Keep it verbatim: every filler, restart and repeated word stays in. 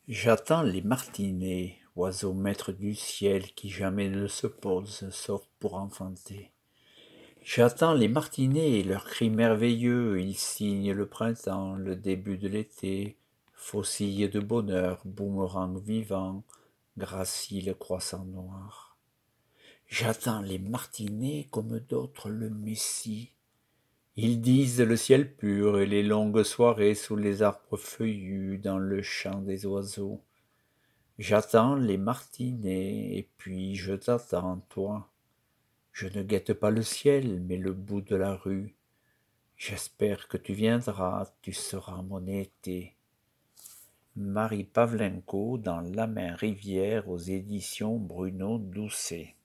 J'attends les martinets, oiseaux maîtres du ciel qui jamais ne se posent, sauf pour enfanter. J'attends les martinets, leurs cris merveilleux, ils signent le printemps, le début de l'été, faucilles de bonheur, boomerang vivant, gracile croissant noir. J'attends les martinets comme d'autres le messie. Ils disent le ciel pur et les longues soirées sous les arbres feuillus dans le chant des oiseaux. J'attends les martinets, et puis je t'attends, toi. Je ne guette pas le ciel, mais le bout de la rue. J'espère que tu viendras, tu seras mon été. Marie Pavlenko dans La Main Rivière aux éditions Bruno Doucet.